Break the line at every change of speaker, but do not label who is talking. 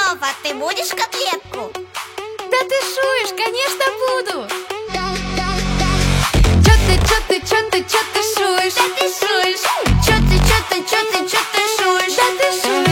Вова, ты будешь котлетку?
Да ты шуешь, конечно буду. Чё ты шуешь?
Да ты шуешь. Чё ты шуешь?
Да ты шуешь.